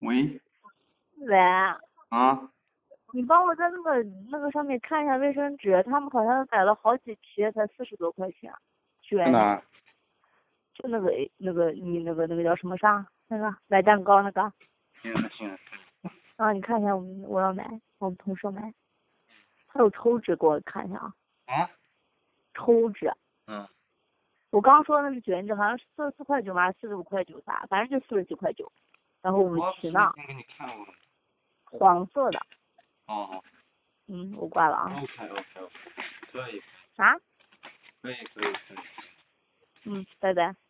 喂。 喂。 啊。 你帮我在那个上面看一下卫生纸，他们好像改了好几批，才40多块钱。 在哪？ 就那个你那个叫什么啥？那个买蛋糕那个。 行。 啊，你看一下，我要买，我们同事买。还有抽纸，给我看一下啊。 啊？ 抽纸。 嗯。 我刚刚说的那是卷纸，好像是44.9嘛，45.9啥，反正就49.9。然后我们去那。 我给你看过。 黄色的。 哦。 我挂了啊。 OK，可以。 啥？ 可以。 拜拜。